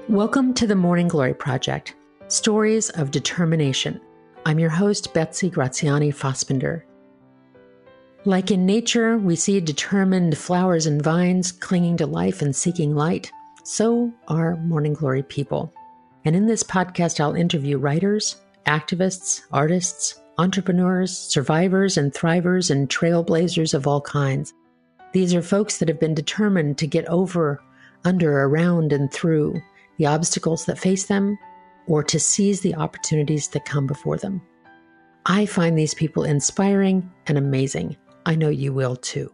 Welcome to the Morning Glory Project, Stories of Determination. I'm your host, Betsy Graziani Fospender. Like in nature, we see determined flowers and vines clinging to life and seeking light. So are Morning Glory people. And in this podcast, I'll interview writers, activists, artists, entrepreneurs, survivors and thrivers and trailblazers of all kinds. These are folks that have been determined to get over, under, around, and through the obstacles that face them, or to seize the opportunities that come before them. I find these people inspiring and amazing. I know you will too.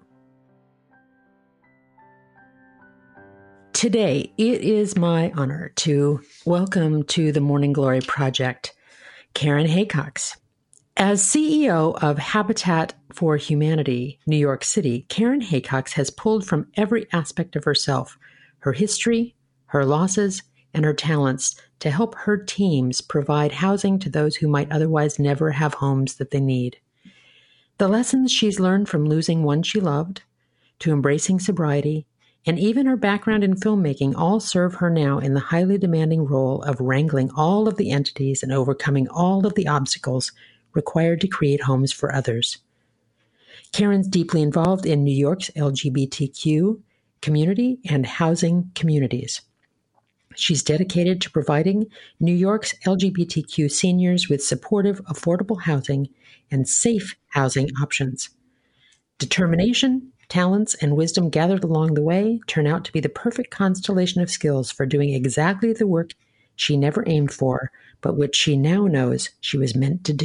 Today, it is my honor to welcome to the Morning Glory Project, Karen Haycox. As CEO of Habitat for Humanity, New York City, Karen Haycox has pulled from every aspect of herself, her history, her losses, and her talents to help her teams provide housing to those who might otherwise never have homes that they need. The lessons she's learned from losing one she loved, to embracing sobriety, and even her background in filmmaking all serve her now in the highly demanding role of wrangling all of the entities and overcoming all of the obstacles required to create homes for others. Karen's deeply involved in New York's LGBTQ community and housing communities. She's dedicated to providing New York's LGBTQ seniors with supportive, affordable housing and safe housing options. Determination, talents, and wisdom gathered along the way turn out to be the perfect constellation of skills for doing exactly the work she never aimed for, but which she now knows she was meant to do.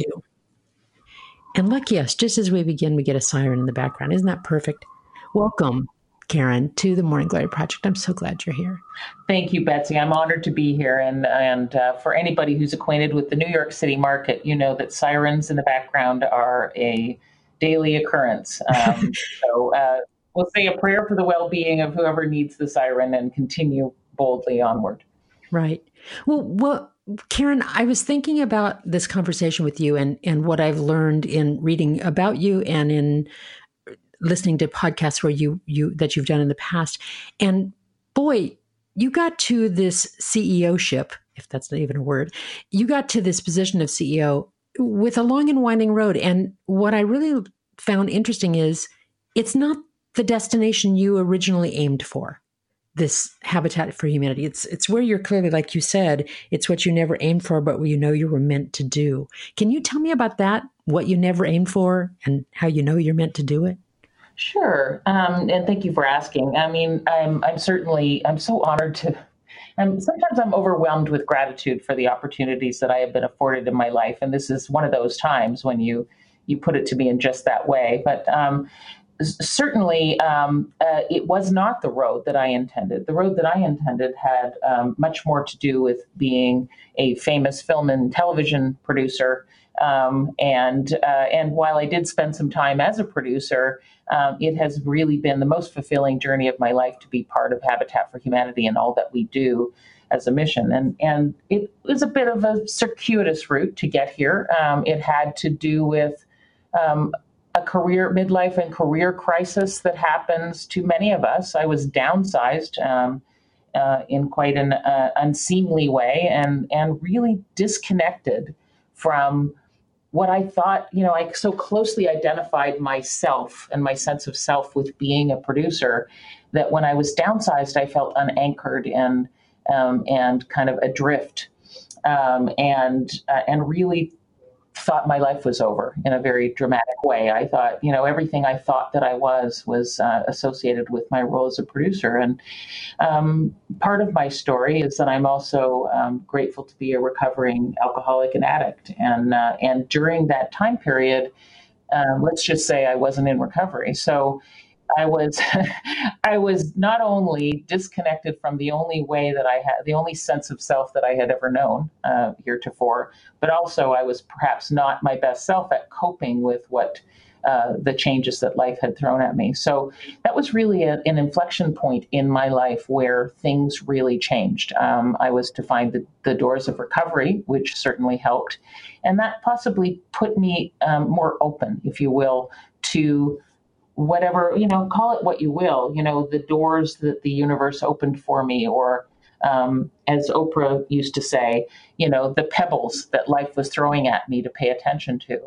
And look, yes, just as we begin, we get a siren in the background. Isn't that perfect? Welcome, Karen, to the Morning Glory Project. I'm so glad you're here. Thank you, Betsy. I'm honored to be here. And for anybody who's acquainted with the New York City market, you know that sirens in the background are a daily occurrence. So we'll say a prayer for the well-being of whoever needs the siren and continue boldly onward. Right. Well, Karen, I was thinking about this conversation with you and what I've learned in reading about you and in listening to podcasts where that you've done in the past. And boy, you got to this CEO-ship, if that's not even a word, you got to this position of CEO with a long and winding road. And what I really found interesting is it's not the destination you originally aimed for, this Habitat for Humanity. It's where you're clearly, like you said, it's what you never aimed for, but what you know you were meant to do. Can you tell me about that, what you never aimed for and how you know you're meant to do it? Sure. And thank you for asking. I mean, I'm so honored to, sometimes I'm overwhelmed with gratitude for the opportunities that I have been afforded in my life. And this is one of those times when you put it to me in just that way. But certainly, it was not the road that I intended. The road that I intended had much more to do with being a famous film and television producer. And while I did spend some time as a producer, it has really been the most fulfilling journey of my life to be part of Habitat for Humanity and all that we do as a mission. And it was a bit of a circuitous route to get here. It had to do with a midlife and career crisis that happens to many of us. I was downsized in quite an unseemly way and really disconnected from what I thought, I so closely identified myself and my sense of self with being a producer that when I was downsized, I felt unanchored and kind of adrift, and really thought my life was over in a very dramatic way. I thought, everything I thought that I was associated with my role as a producer. And part of my story is that I'm also grateful to be a recovering alcoholic and addict. And during that time period, let's just say I wasn't in recovery. So I was not only disconnected from the only way that I had, the only sense of self that I had ever known heretofore, but also I was perhaps not my best self at coping with what the changes that life had thrown at me. So that was really an inflection point in my life where things really changed. I was to find the doors of recovery, which certainly helped. And that possibly put me more open, if you will, to whatever, call it what you will, the doors that the universe opened for me, or as Oprah used to say, the pebbles that life was throwing at me to pay attention to.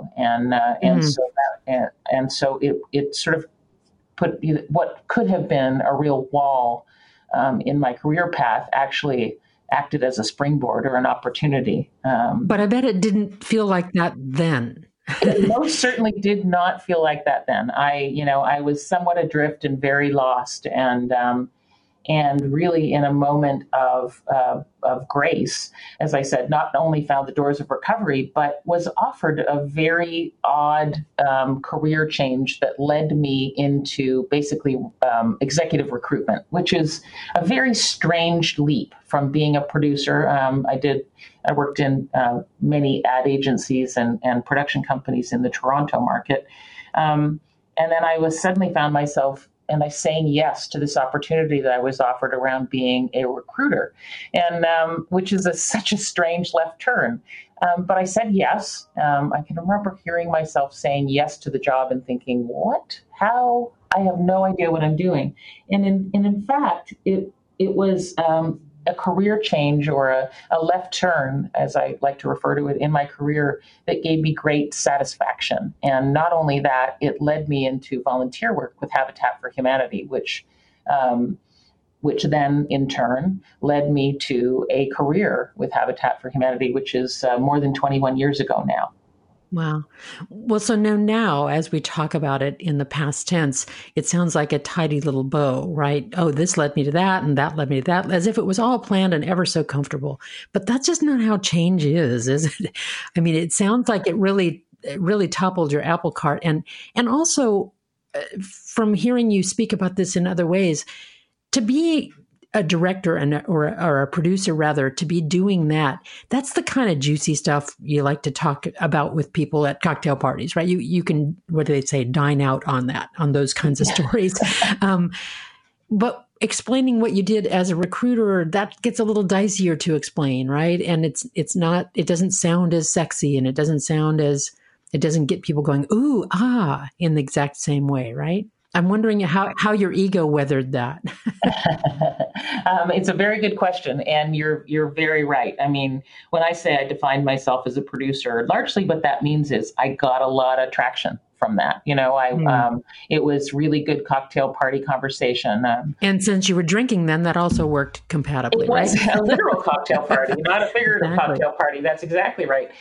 And so it sort of put what could have been a real wall in my career path actually acted as a springboard or an opportunity. But I bet it didn't feel like that then. It most certainly did not feel like that then. I was somewhat adrift and very lost, and really in a moment of grace, as I said, not only found the doors of recovery, but was offered a very odd career change that led me into basically executive recruitment, which is a very strange leap from being a producer. I worked in many ad agencies and production companies in the Toronto market. And then I suddenly found myself saying yes to this opportunity that I was offered around being a recruiter, and which is such a strange left turn. But I said yes. I can remember hearing myself saying yes to the job and thinking, what? How? I have no idea what I'm doing. And in fact, it was a career change or a left turn, as I like to refer to it in my career, that gave me great satisfaction. And not only that, it led me into volunteer work with Habitat for Humanity, which then in turn led me to a career with Habitat for Humanity, which is more than 21 years ago now. Wow. Well, so now, as we talk about it in the past tense, it sounds like a tidy little bow, right? Oh, this led me to that and that led me to that, as if it was all planned and ever so comfortable. But that's just not how change is it? I mean, it sounds like it really toppled your apple cart. And also from hearing you speak about this in other ways, to be a director or a producer, rather, to be doing that's the kind of juicy stuff you like to talk about with people at cocktail parties, right? You can, what do they say, dine out on those kinds of stories. But explaining what you did as a recruiter, that gets a little dicier to explain, right? And it doesn't sound as sexy, and it doesn't get people going, ooh, in the exact same way, right? I'm wondering how your ego weathered that. It's a very good question, and you're very right. I mean, when I say I defined myself as a producer, largely what that means is I got a lot of traction from that. It was really good cocktail party conversation. And since you were drinking then, that also worked compatibly, right? It was a literal cocktail party, not a figurative cocktail party. That's exactly right.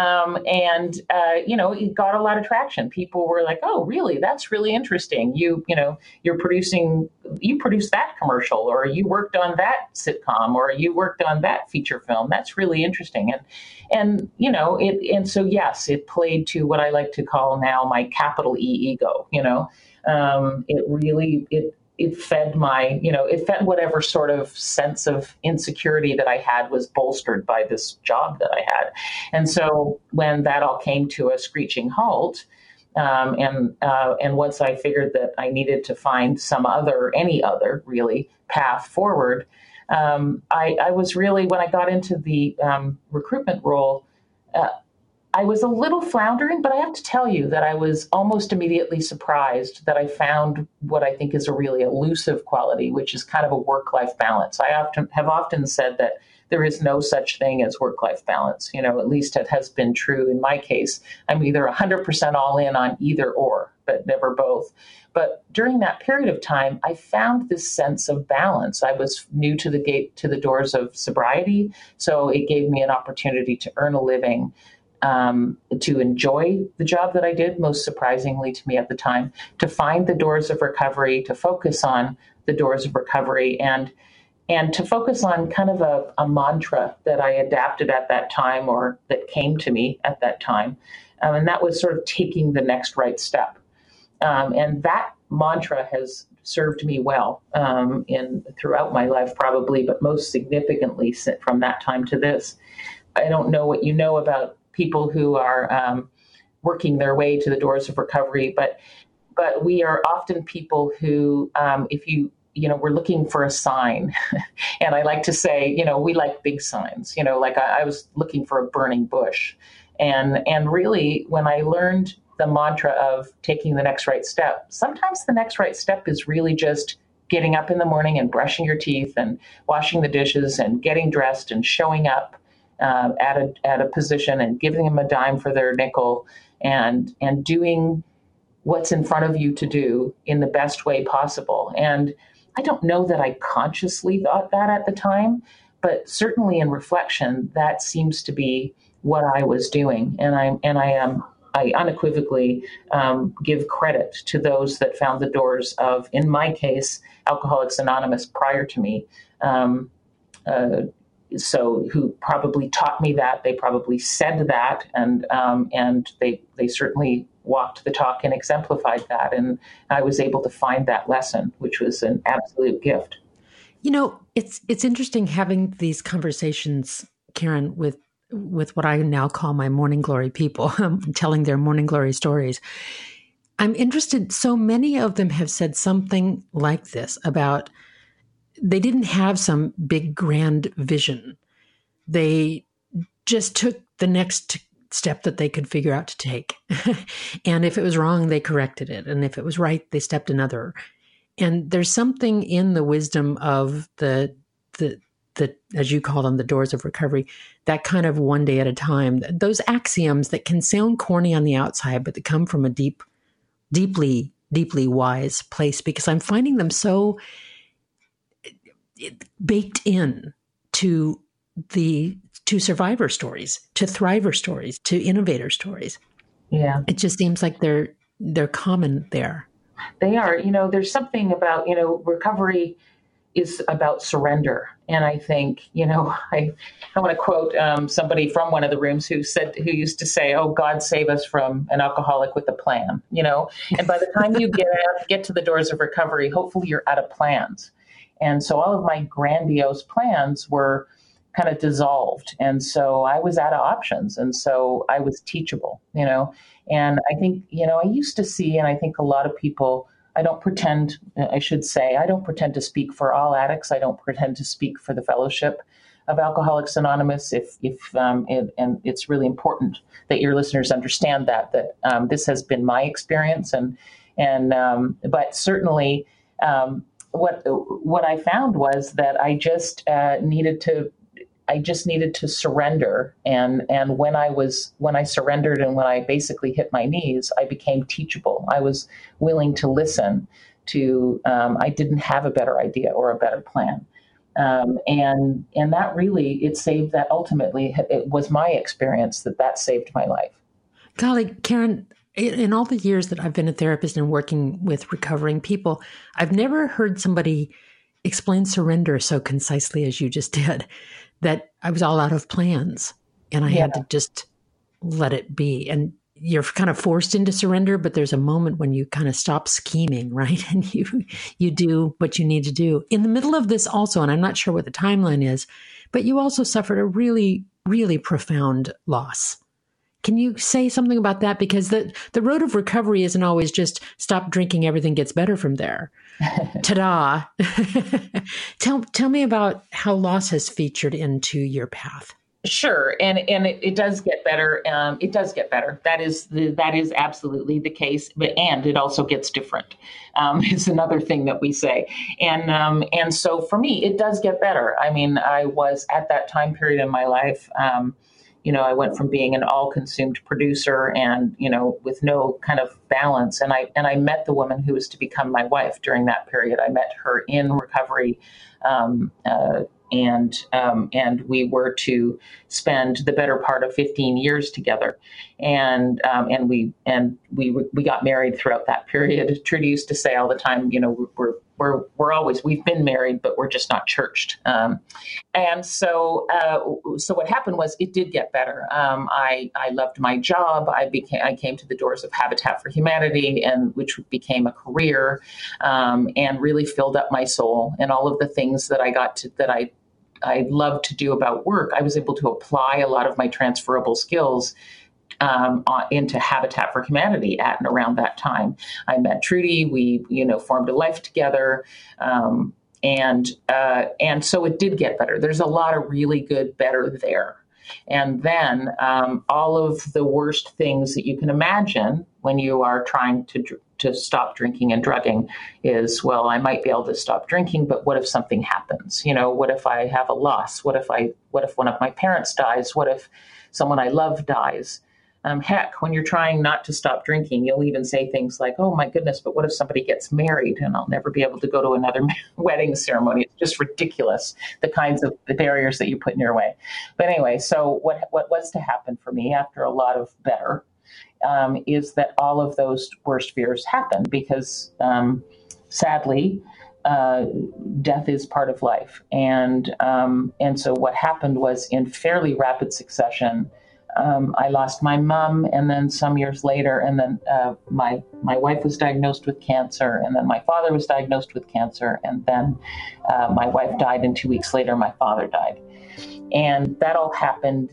It got a lot of traction. People were like, oh, really? That's really interesting. You produced that commercial, or you worked on that sitcom, or you worked on that feature film. That's really interesting. So yes, it played to what I like to call now my capital E ego. It fed it fed whatever sort of sense of insecurity that I had was bolstered by this job that I had. And so when that all came to a screeching halt, and once I figured that I needed to find any other really path forward, I was really, when I got into the recruitment role, I was a little floundering, but I have to tell you that I was almost immediately surprised that I found what I think is a really elusive quality, which is kind of a work-life balance. I have often said that there is no such thing as work-life balance. At least it has been true in my case. I'm either 100% all in on either or, but never both. But during that period of time, I found this sense of balance. I was new to the doors of sobriety, so it gave me an opportunity to earn a living, to enjoy the job that I did, most surprisingly to me at the time, to find the doors of recovery, to focus on the doors of recovery, and to focus on kind of a mantra that I adapted at that time, or that came to me at that time. And that was sort of taking the next right step. And that mantra has served me well throughout my life, probably, but most significantly from that time to this. I don't know what you know about people who are working their way to the doors of recovery, but we are often people who, we're looking for a sign. And I like to say, we like big signs, like I was looking for a burning bush. And really, when I learned the mantra of taking the next right step, sometimes the next right step is really just getting up in the morning and brushing your teeth and washing the dishes and getting dressed and showing up at a position and giving them a dime for their nickel and doing what's in front of you to do in the best way possible. And I don't know that I consciously thought that at the time, but certainly in reflection, that seems to be what I was doing. I unequivocally give credit to those that found the doors of, in my case, Alcoholics Anonymous prior to me. So who probably taught me that, they probably said that, and they certainly walked the talk and exemplified that. And I was able to find that lesson, which was an absolute gift. It's interesting having these conversations, Karen, with what I now call my morning glory people, telling their morning glory stories. I'm interested. So many of them have said something like this about they didn't have some big grand vision. They just took the next step that they could figure out to take. And if it was wrong, they corrected it. And if it was right, they stepped another. And there's something in the wisdom of the as you call them, the doors of recovery, that kind of one day at a time, those axioms that can sound corny on the outside, but that come from a deeply wise place, because I'm finding them so baked in to survivor stories, to thriver stories, to innovator stories. Yeah. It just seems like they're common there. They are. There's something about, recovery is about surrender. And I think, I want to quote somebody from one of the rooms who used to say, "Oh, God save us from an alcoholic with a plan," and by the time you get to the doors of recovery, hopefully you're out of plans. And so all of my grandiose plans were kind of dissolved. And so I was out of options. And so I was teachable, and I think, I used to see, and I think a lot of people, I don't pretend to speak for all addicts. I don't pretend to speak for the fellowship of Alcoholics Anonymous. And it's really important that your listeners understand that this has been my experience. But certainly, what I found was that I just needed to surrender. And when I surrendered and when I basically hit my knees, I became teachable. I was willing to listen to, I didn't have a better idea or a better plan. And that really, it saved that ultimately. It was my experience that saved my life. Golly, Karen, in all the years that I've been a therapist and working with recovering people, I've never heard somebody explain surrender so concisely as you just did, that I was all out of plans and I had to just let it be. And you're kind of forced into surrender, but there's a moment when you kind of stop scheming, right? And you do what you need to do. In the middle of this also, and I'm not sure what the timeline is, but you also suffered a really, really profound loss. Can you say something about that? Because the road of recovery isn't always just stop drinking, everything gets better from there. Ta-da. Tell me about how loss has featured into your path. Sure. And it does get better. It does get better. That is absolutely the case. And it also gets different. It's another thing that we say. And so for me, it does get better. I mean, I was at that time period in my life, I went from being an all-consumed producer and, with no kind of balance. And I met the woman who was to become my wife during that period. I met her in recovery, and we were to spend the better part of 15 years together. And we got married throughout that period. Trudy used to say all the time, we've been married, but we're just not churched. And so what happened was it did get better. I loved my job. I came to the doors of Habitat for Humanity, and which became a career, and really filled up my soul. And all of the things that I loved to do about work, I was able to apply a lot of my transferable skills into Habitat for Humanity at and around that time. I met Trudy. We, formed a life together. And so it did get better. There's a lot of really good better there. And then all of the worst things that you can imagine when you are trying to to stop drinking and drugging is, well, I might be able to stop drinking, but what if something happens? What if I have a loss? What if one of my parents dies? What if someone I love dies? Heck, when you're trying not to stop drinking, you'll even say things like, oh my goodness, but what if somebody gets married and I'll never be able to go to another wedding ceremony? It's just ridiculous, the kinds of the barriers that you put in your way. But anyway, so what was to happen for me after a lot of better is that all of those worst fears happened because sadly, death is part of life. And so what happened was in fairly rapid succession, I lost my mom, and then some years later, and then my wife was diagnosed with cancer, and then my father was diagnosed with cancer, and then my wife died, and 2 weeks later, my father died. And that all happened,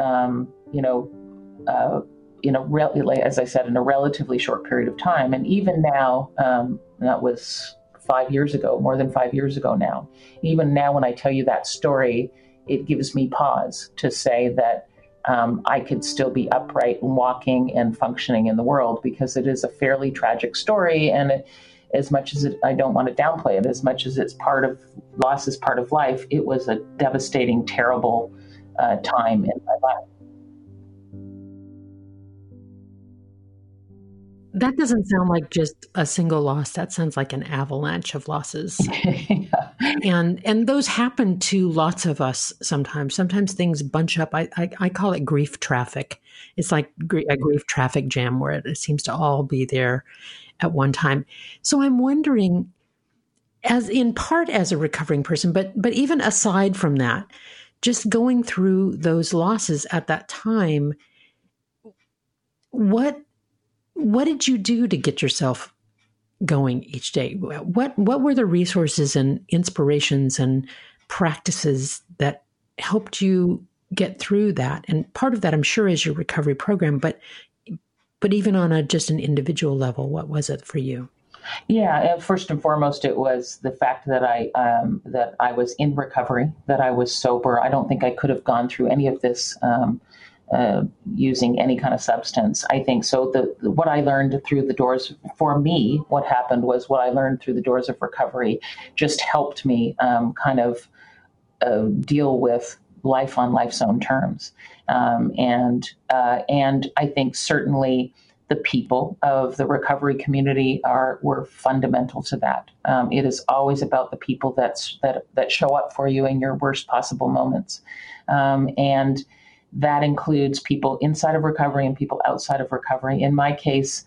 as I said, in a relatively short period of time. And even now, that was 5 years ago, more than 5 years ago now. Even now, when I tell you that story, it gives me pause to say that I could still be upright and walking and functioning in the world, because it is a fairly tragic story. And as much as I don't want to downplay it, as much as loss is part of life, it was a devastating, terrible time in my life. That doesn't sound like just a single loss. That sounds like an avalanche of losses. Yeah. And those happen to lots of us sometimes. Sometimes things bunch up. I call it grief traffic. It's like a grief traffic jam where it seems to all be there at one time. So I'm wondering, in part as a recovering person, but even aside from that, just going through those losses at that time, what did you do to get yourself going each day? What were the resources and inspirations and practices that helped you get through that? And part of that, I'm sure, is your recovery program, but even on just an individual level, what was it for you? Yeah, first and foremost, it was the fact that I was in recovery, that I was sober. I don't think I could have gone through any of this using any kind of substance. I think so. What I learned through the doors, for me, what happened was what I learned through the doors of recovery just helped me deal with life on life's own terms. And I think certainly the people of the recovery community were fundamental to that. It is always about the people that show up for you in your worst possible moments. And that includes people inside of recovery and people outside of recovery. In my case,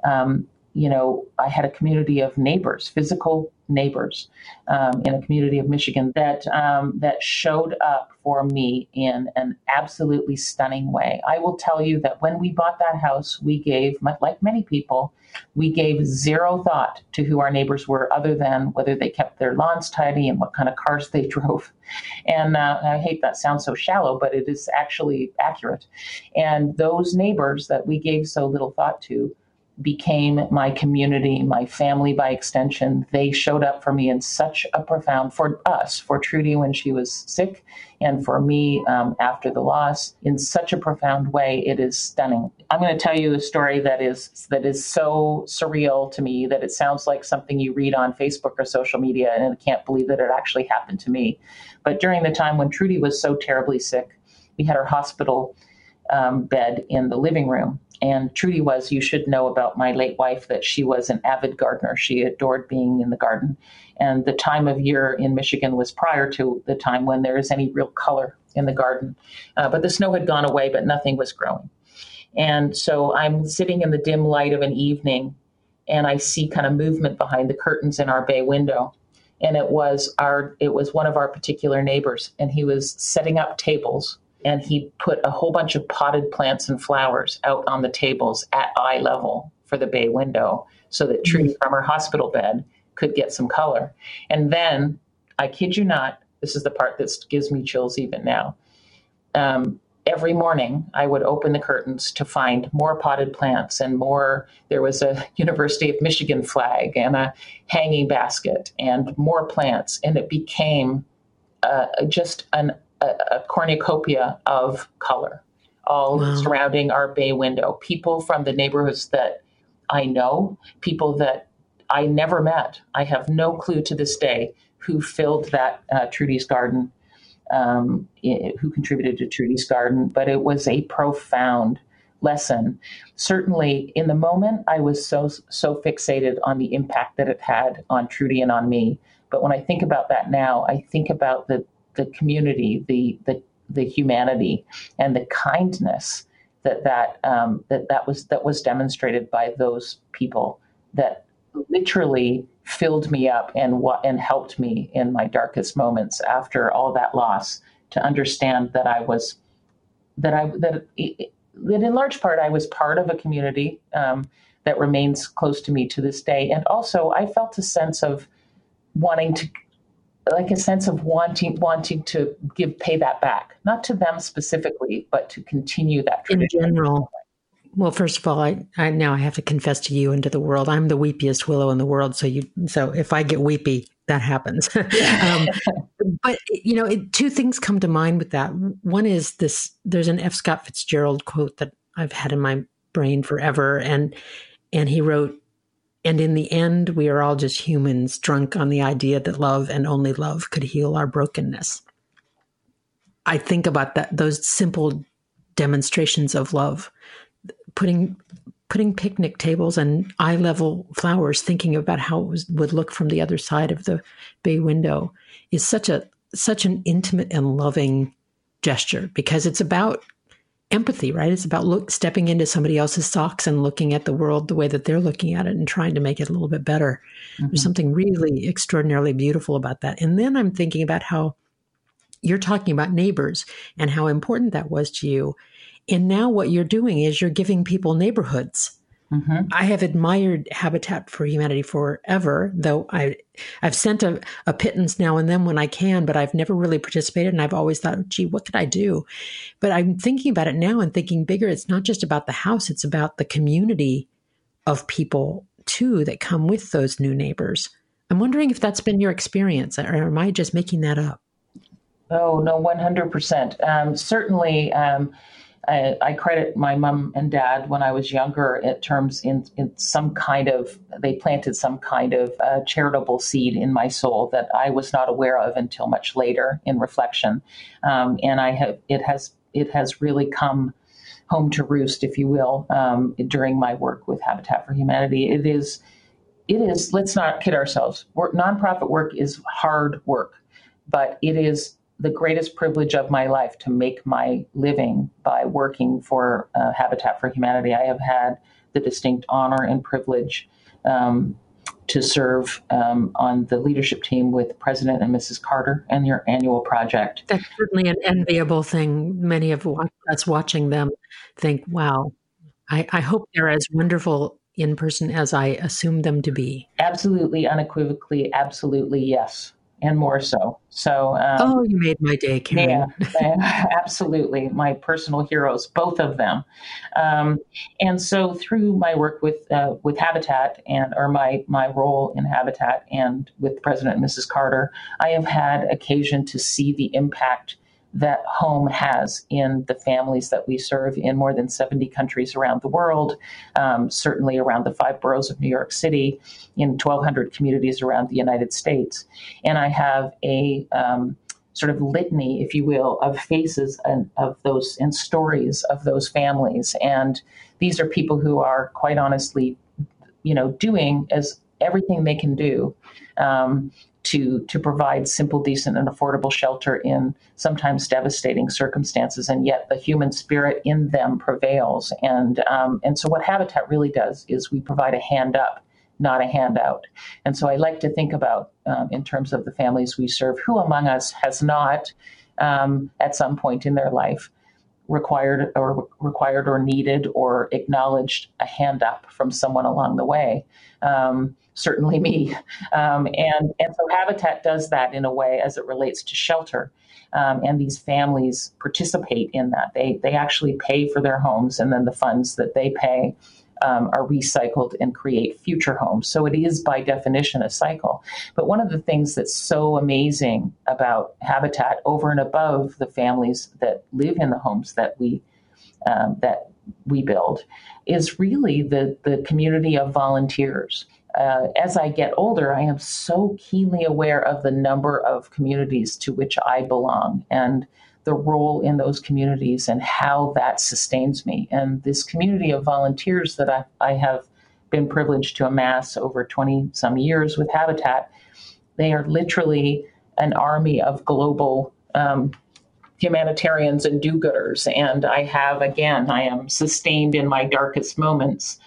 I had a community of neighbors, physical neighbors, in a community of Michigan that showed up for me in an absolutely stunning way. I will tell you that when we bought that house, we gave, like many people, we gave zero thought to who our neighbors were, other than whether they kept their lawns tidy and what kind of cars they drove. And I hate that sounds so shallow, but it is actually accurate. And those neighbors that we gave so little thought to became my community, my family by extension. They showed up for me in such a profound, for Trudy when she was sick, and for me after the loss, in such a profound way. It is stunning. I'm going to tell you a story that is so surreal to me that it sounds like something you read on Facebook or social media, and I can't believe that it actually happened to me. But during the time when Trudy was so terribly sick, we had her hospital bed in the living room. And Trudy was, you should know about my late wife, that she was an avid gardener. She adored being in the garden. And the time of year in Michigan was prior to the time when there is any real color in the garden. But the snow had gone away, but nothing was growing. And so I'm sitting in the dim light of an evening, and I see kind of movement behind the curtains in our bay window. And it was one of our particular neighbors, and he was setting up tables. And he put a whole bunch of potted plants and flowers out on the tables at eye level for the bay window, so that Trudy from her hospital bed could get some color. And then, I kid you not, this is the part that gives me chills even now. Every morning, I would open the curtains to find more potted plants and more. There was a University of Michigan flag and a hanging basket and more plants. And it became just a cornucopia of color, all surrounding our bay window. People from the neighborhoods that I know, people that I never met. I have no clue to this day who filled that Trudy's Garden, who contributed to Trudy's Garden, but it was a profound lesson. Certainly, in the moment, I was so fixated on the impact that it had on Trudy and on me. But when I think about that now, I think about the community, the humanity, and the kindness that was demonstrated by those people that literally filled me up and helped me in my darkest moments after all that loss, to understand that that in large part I was part of a community that remains close to me to this day. And also I felt a sense of wanting to pay that back, not to them specifically, but to continue that tradition. In general. Well, first of all, I now I have to confess to you and to the world, I'm the weepiest willow in the world. So if I get weepy, that happens. But two things come to mind with that. One is this: there's an F. Scott Fitzgerald quote that I've had in my brain forever, and he wrote, "And in the end, we are all just humans drunk on the idea that love and only love could heal our brokenness." I think about those simple demonstrations of love, putting picnic tables and eye-level flowers, thinking about how it would look from the other side of the bay window, is such an intimate and loving gesture, because it's about empathy, right? It's about stepping into somebody else's socks and looking at the world the way that they're looking at it and trying to make it a little bit better. Mm-hmm. There's something really extraordinarily beautiful about that. And then I'm thinking about how you're talking about neighbors and how important that was to you. And now what you're doing is you're giving people neighborhoods. Mm-hmm. I have admired Habitat for Humanity forever, though I've sent a pittance now and then when I can, but I've never really participated. And I've always thought, gee, what could I do? But I'm thinking about it now and thinking bigger. It's not just about the house. It's about the community of people, too, that come with those new neighbors. I'm wondering if that's been your experience, or am I just making that up? Oh, no, 100%. Certainly, I credit my mom and dad when I was younger in some kind of, they planted some kind of charitable seed in my soul that I was not aware of until much later in reflection. And it has really come home to roost, if you will, during my work with Habitat for Humanity. It is, let's not kid ourselves. Nonprofit work is hard work, but it is the greatest privilege of my life to make my living by working for Habitat for Humanity. I have had the distinct honor and privilege to serve on the leadership team with President and Mrs. Carter and your annual project. That's certainly an enviable thing. Many of us watching them think, wow, I hope they're as wonderful in person as I assume them to be. Absolutely, unequivocally, absolutely, yes. And more so. So, you made my day, Karen. Yeah, absolutely. My personal heroes, both of them. And so, through my work with Habitat or my role in Habitat and with President and Mrs. Carter, I have had occasion to see the impact that home has in the families that we serve in more than 70 countries around the world, certainly around the 5 boroughs of New York City, in 1,200 communities around the United States. And I have a sort of litany, if you will, of faces and stories of those families. And these are people who are quite honestly, doing as everything they can do to provide simple, decent, and affordable shelter in sometimes devastating circumstances, and yet the human spirit in them prevails. And so what Habitat really does is we provide a hand up, not a handout. And so I like to think about, in terms of the families we serve, who among us has not, at some point in their life, required or needed or acknowledged a hand up from someone along the way. Certainly me. And so Habitat does that in a way as it relates to shelter. And these families participate in that. They actually pay for their homes, and then the funds that they pay are recycled and create future homes. So it is by definition a cycle. But one of the things that's so amazing about Habitat, over and above the families that live in the homes that we we build is really the community of volunteers. As I get older, I am so keenly aware of the number of communities to which I belong and the role in those communities and how that sustains me. And this community of volunteers that I have been privileged to amass over 20 some years with Habitat, they are literally an army of global humanitarians and do-gooders. And I am sustained in my darkest moments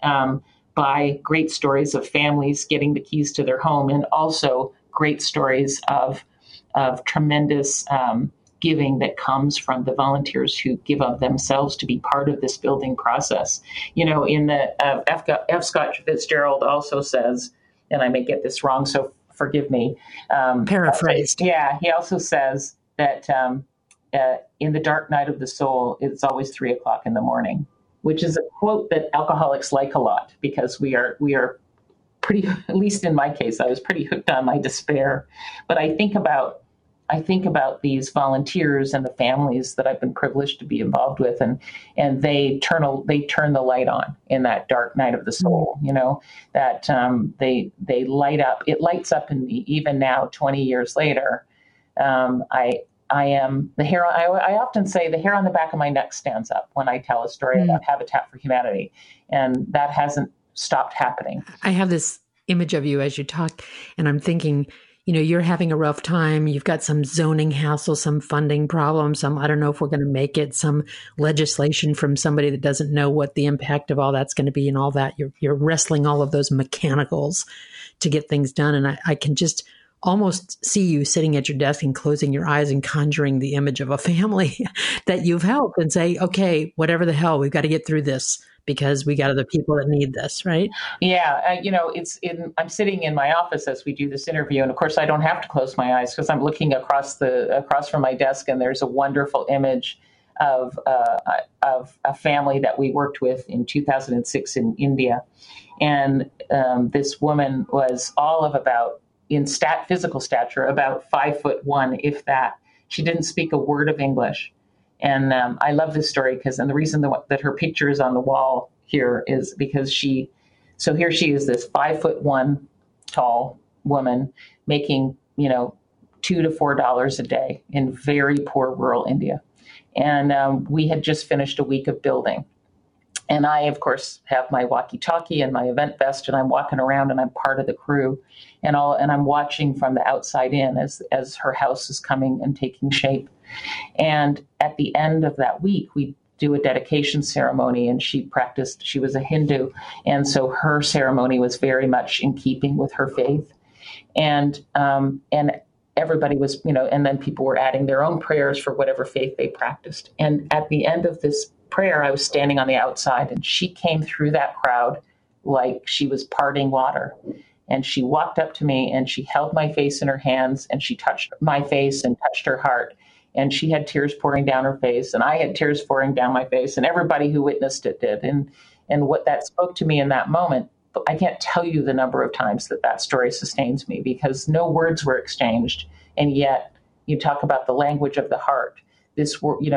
by great stories of families getting the keys to their home, and also great stories of tremendous giving that comes from the volunteers who give of themselves to be part of this building process. In the F. Scott Fitzgerald also says, and I may get this wrong, so forgive me. Paraphrased. Yeah, he also says that in the dark night of the soul, it's always 3:00 in the morning, which is a quote that alcoholics like a lot, because we are pretty, at least in my case, I was pretty hooked on my despair. But I think about these volunteers and the families that I've been privileged to be involved with, and they turn the light on in that dark night of the soul. That they light up. It lights up in me even now, 20 years later. I am the hair. I often say the hair on the back of my neck stands up when I tell a story about Habitat for Humanity, and that hasn't stopped happening. I have this image of you as you talk, and I'm thinking, you're having a rough time. You've got some zoning hassle, some funding problems, I don't know if we're going to make it, some legislation from somebody that doesn't know what the impact of all that's going to be and all that. You're wrestling all of those mechanicals to get things done. And I can just almost see you sitting at your desk and closing your eyes and conjuring the image of a family that you've helped and say, okay, whatever the hell, we've got to get through this because we got other people that need this, right? Yeah. I'm sitting in my office as we do this interview. And of course I don't have to close my eyes because I'm looking across from my desk, and there's a wonderful image of a family that we worked with in 2006 in India. And this woman was all of about, in physical stature, about 5'1", if that. She didn't speak a word of English. And I love this story and the reason that her picture is on the wall here is because here she is, this 5'1" tall woman making, $2 to $4 a day in very poor rural India. And we had just finished a week of building. And I, of course, have my walkie-talkie and my event vest, and I'm walking around and I'm part of the crew, and I'm watching from the outside in as her house is coming and taking shape. And at the end of that week, we do a dedication ceremony, and she was a Hindu, and so her ceremony was very much in keeping with her faith. And everybody was, and then people were adding their own prayers for whatever faith they practiced. And at the end of this prayer, I was standing on the outside, and she came through that crowd like she was parting water. And she walked up to me and she held my face in her hands, and she touched my face and touched her heart. And she had tears pouring down her face, and I had tears pouring down my face, and everybody who witnessed it did. And what that spoke to me in that moment, I can't tell you the number of times that story sustains me, because no words were exchanged. And yet you talk about the language of the heart. This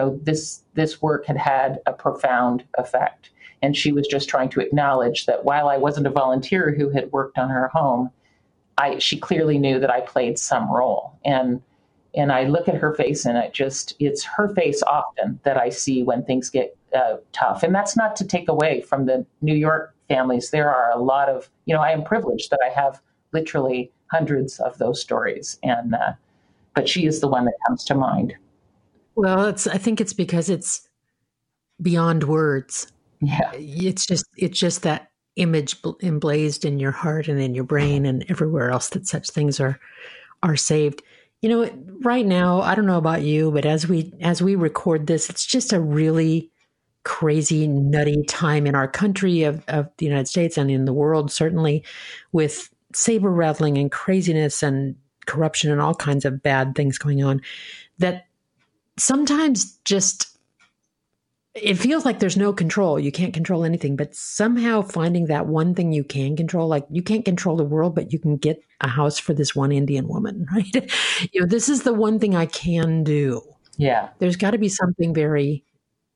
work had a profound effect. And she was just trying to acknowledge that while I wasn't a volunteer who had worked on her home, she clearly knew that I played some role. And I look at her face, and it's her face often that I see when things get tough. And that's not to take away from the New York families. There are a lot of, I am privileged that I have literally hundreds of those stories. But she is the one that comes to mind. Well, I think it's because it's beyond words. Yeah. It's just that image emblazed in your heart and in your brain and everywhere else that such things are saved. Right now, I don't know about you, but as we record this, it's just a really crazy, nutty time in our country of the United States and in the world, certainly, with saber rattling and craziness and corruption and all kinds of bad things going on, that sometimes just it feels like there's no control. You can't control anything, but somehow finding that one thing you can control, like you can't control the world, but you can get a house for this one Indian woman, right? This is the one thing I can do. Yeah. There's got to be something very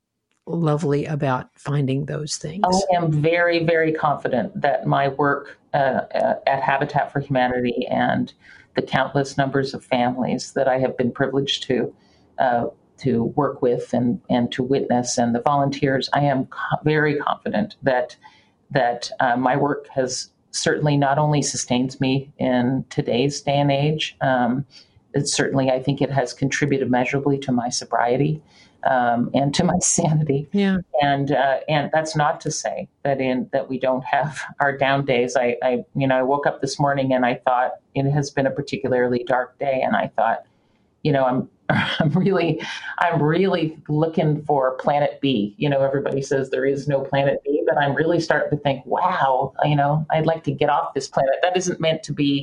lovely about finding those things? I am very, very confident that my work at Habitat for Humanity and the countless numbers of families that I have been privileged to work with and to witness, and the volunteers, I am very confident that my work has certainly not only sustains me in today's day and age. It certainly, I think it has contributed measurably to my sobriety and to my sanity. Yeah. And that's not to say that we don't have our down days. I woke up this morning and I thought it has been a particularly dark day, and I thought, I'm really looking for planet B. Everybody says there is no planet B, but I'm really starting to think, wow, I'd like to get off this planet. That isn't meant to be,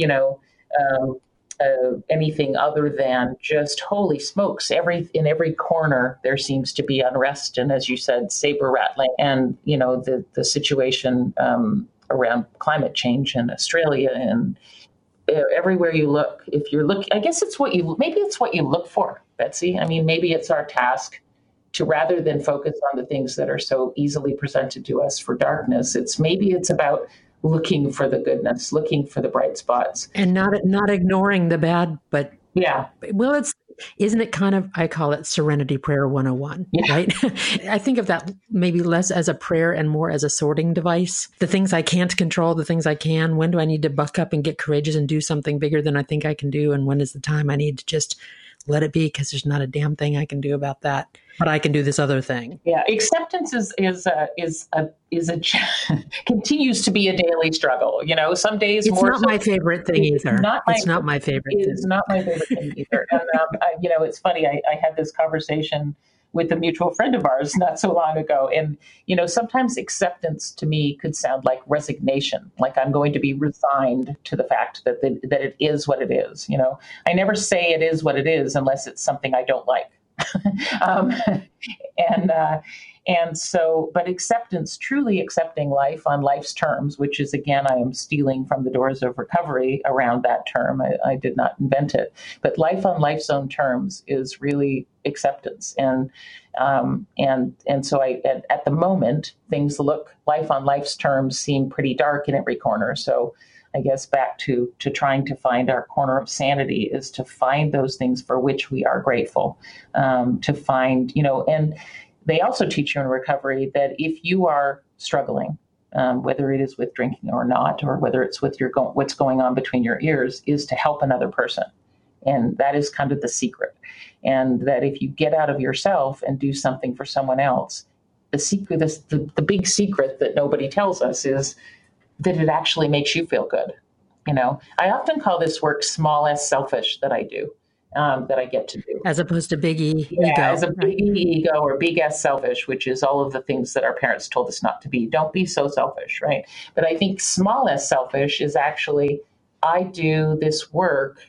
anything other than just holy smokes. In every corner there seems to be unrest, and as you said, saber rattling, and the situation around climate change in Australia and everywhere you look. If you're looking, I guess maybe it's what you look for, Betsy. I mean, maybe it's our task to, rather than focus on the things that are so easily presented to us for darkness, it's about looking for the goodness, looking for the bright spots, and not ignoring the bad. But yeah, well, isn't it kind of, I call it Serenity Prayer 101, yeah. Right? I think of that maybe less as a prayer and more as a sorting device. The things I can't control, the things I can. When do I need to buck up and get courageous and do something bigger than I think I can do? And when is the time I need to just let it be, because there's not a damn thing I can do about that, but I can do this other thing. Yeah, acceptance continues to be a daily struggle. Some days it's not my favorite thing either. It's not my favorite thing. It's not my favorite thing either. And it's funny. I had this conversation with a mutual friend of ours not so long ago, and sometimes acceptance to me could sound like resignation, like I'm going to be resigned to the fact that it is what it is. I never say it is what it is unless it's something I don't like. But acceptance, truly accepting life on life's terms, which is, again, I am stealing from the Doors of Recovery around that term. I did not invent it, but life on life's own terms is really acceptance. And so at the moment, life on life's terms seem pretty dark in every corner. So I guess back to trying to find our corner of sanity is to find those things for which we are grateful, to find, and they also teach you in recovery that if you are struggling, whether it is with drinking or not, or whether it's with what's going on between your ears, is to help another person. And that is kind of the secret. And that if you get out of yourself and do something for someone else, the big secret that nobody tells us is that it actually makes you feel good. I often call this work small s selfish that I do. That I get to do. As opposed to big E ego. As a big E ego or big S selfish, which is all of the things that our parents told us not to be. Don't be so selfish, right? But I think small s selfish is actually, I do this work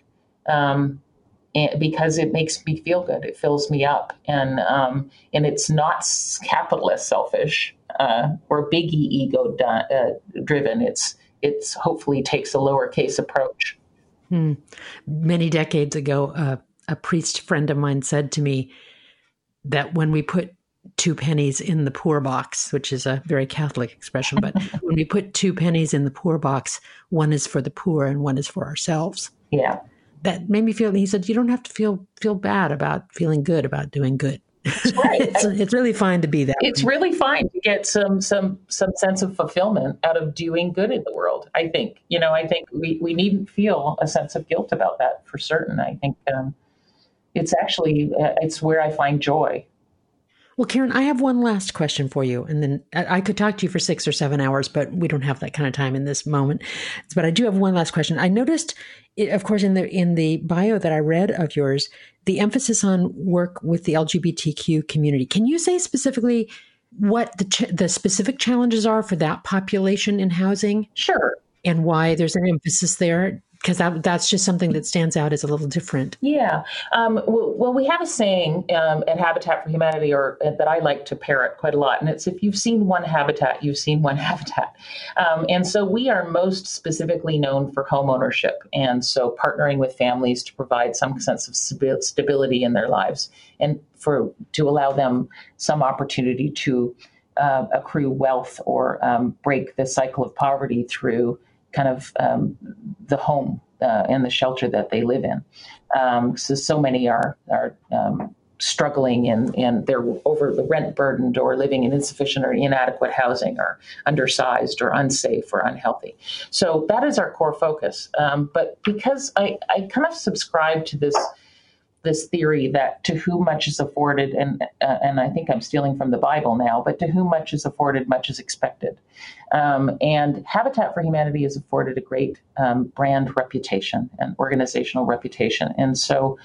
because it makes me feel good. It fills me up. And it's not capital S selfish or big E ego driven. It's hopefully takes a lowercase approach. Many decades ago, a priest friend of mine said to me that when we put 2 pennies in the poor box, which is a very Catholic expression, but when we put 2 pennies in the poor box, one is for the poor and one is for ourselves. Yeah. That made me feel, he said, you don't have to feel bad about feeling good about doing good. That's right. It's really fine to be that. It's really fine to get some sense of fulfillment out of doing good in the world. I think, I think we needn't feel a sense of guilt about that for certain. I think it's actually, it's where I find joy. Well, Karen, I have one last question for you, and then I could talk to you for 6 or 7 hours, but we don't have that kind of time in this moment. But I do have one last question. I noticed, of course, in the bio that I read of yours, the emphasis on work with the LGBTQ community. Can you say specifically what the specific challenges are for that population in housing? Sure. And why there's an emphasis there? Because that's just something that stands out as a little different. Yeah. Well, we have a saying at Habitat for Humanity, or that I like to parrot quite a lot, and it's, if you've seen one habitat, you've seen one habitat. And so we are most specifically known for home ownership. And so partnering with families to provide some sense of stability in their lives and to allow them some opportunity to accrue wealth or break the cycle of poverty through kind of the home and the shelter that they live in. So many are struggling and they're over the rent burdened or living in insufficient or inadequate housing or undersized or unsafe or unhealthy. So that is our core focus. But because I kind of subscribe to this theory that to whom much is afforded, and I think I'm stealing from the Bible now, but to whom much is afforded, much is expected. And Habitat for Humanity has afforded a great brand reputation and organizational reputation. And so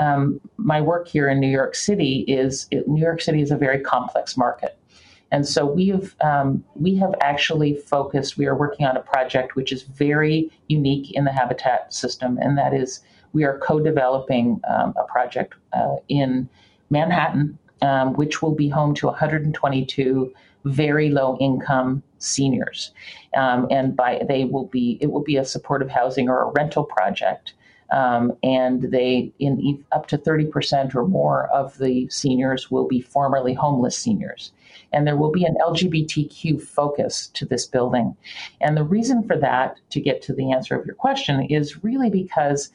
my work here in New York City is a very complex market. And so we have actually focused, we are working on a project which is very unique in the Habitat system, and that is we are co-developing a project in Manhattan, which will be home to 122 very low-income seniors, and it will be a supportive housing or a rental project, and up to 30% or more of the seniors will be formerly homeless seniors. And there will be an LGBTQ focus to this building. And the reason for that, to get to the answer of your question, is really because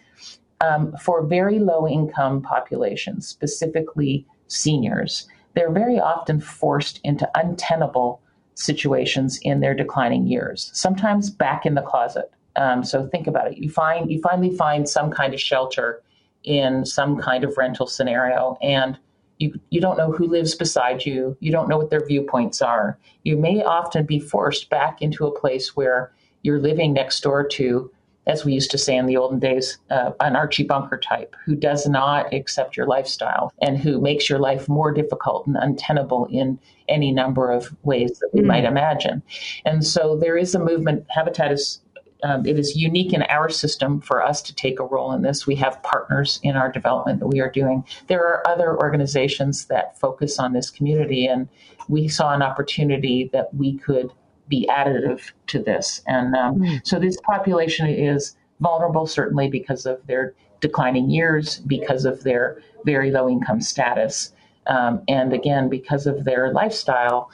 for very low income populations, specifically seniors, they're very often forced into untenable situations in their declining years, sometimes back in the closet. So think about it. You finally find some kind of shelter in some kind of rental scenario, and you don't know who lives beside you. You don't know what their viewpoints are. You may often be forced back into a place where you're living next door to, as we used to say in the olden days, an Archie Bunker type who does not accept your lifestyle and who makes your life more difficult and untenable in any number of ways that we might imagine. And so there is a movement. Habitat is it is unique in our system for us to take a role in this. We have partners in our development that we are doing. There are other organizations that focus on this community, and we saw an opportunity that we could be additive to this. And so this population is vulnerable, certainly because of their declining years, because of their very low income status. And again, because of their lifestyle,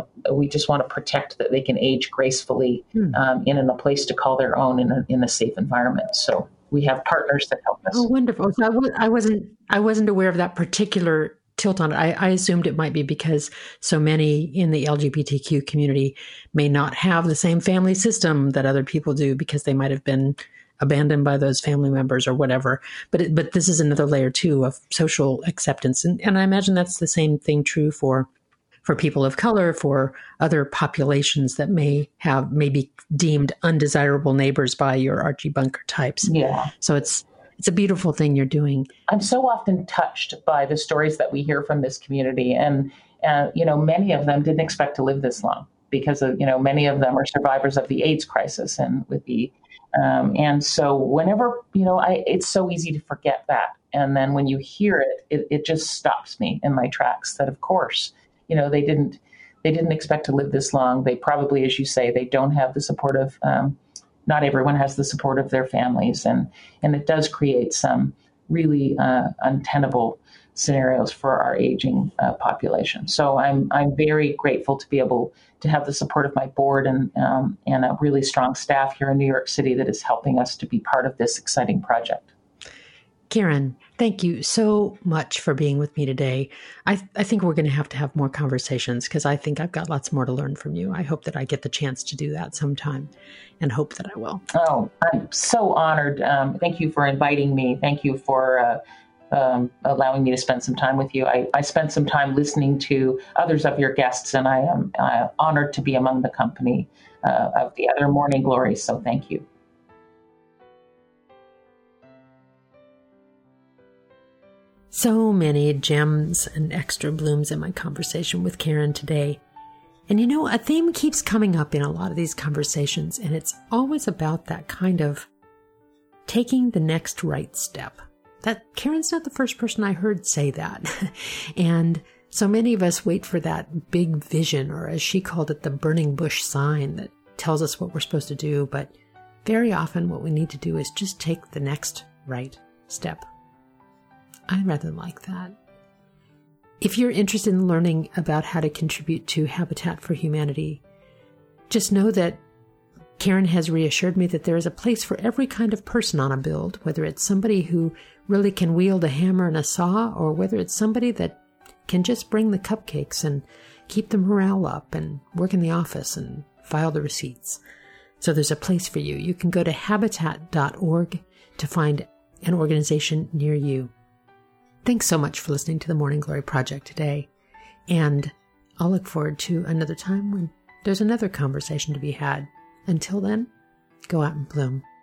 we just want to protect that they can age gracefully in a place to call their own in a safe environment. So we have partners that help us. Oh, wonderful! So I wasn't aware of that particular tilt on it. I assumed it might be because so many in the LGBTQ community may not have the same family system that other people do because they might have been abandoned by those family members or whatever. But this is another layer too of social acceptance. And I imagine that's the same thing true for people of color, for other populations that may be deemed undesirable neighbors by your Archie Bunker types. Yeah. So it's a beautiful thing you're doing. I'm so often touched by the stories that we hear from this community. And, many of them didn't expect to live this long because of, many of them are survivors of the AIDS crisis and with the and so whenever, it's so easy to forget that. And then when you hear it just stops me in my tracks that, of course, they didn't expect to live this long. They probably, as you say, they don't have the support of, not everyone has the support of their families. And it does create some really untenable scenarios for our aging population. So I'm very grateful to be able to have the support of my board and a really strong staff here in New York City that is helping us to be part of this exciting project. Karen, thank you so much for being with me today. I think we're going to have more conversations because I think I've got lots more to learn from you. I hope that I get the chance to do that sometime and hope that I will. Oh, I'm so honored. Thank you for inviting me. Thank you for allowing me to spend some time with you. I spent some time listening to others of your guests, and I am honored to be among the company of the other Morning Glory. So thank you. So many gems and extra blooms in my conversation with Karen today. And a theme keeps coming up in a lot of these conversations, and it's always about that kind of taking the next right step. That Karen's not the first person I heard say that. And so many of us wait for that big vision, or as she called it, the burning bush sign that tells us what we're supposed to do. But very often what we need to do is just take the next right step. I rather like that. If you're interested in learning about how to contribute to Habitat for Humanity, just know that Karen has reassured me that there is a place for every kind of person on a build, whether it's somebody who really can wield a hammer and a saw, or whether it's somebody that can just bring the cupcakes and keep the morale up and work in the office and file the receipts. So there's a place for you. You can go to habitat.org to find an organization near you. Thanks so much for listening to the Morning Glory Project today. And I'll look forward to another time when there's another conversation to be had. Until then, go out and bloom.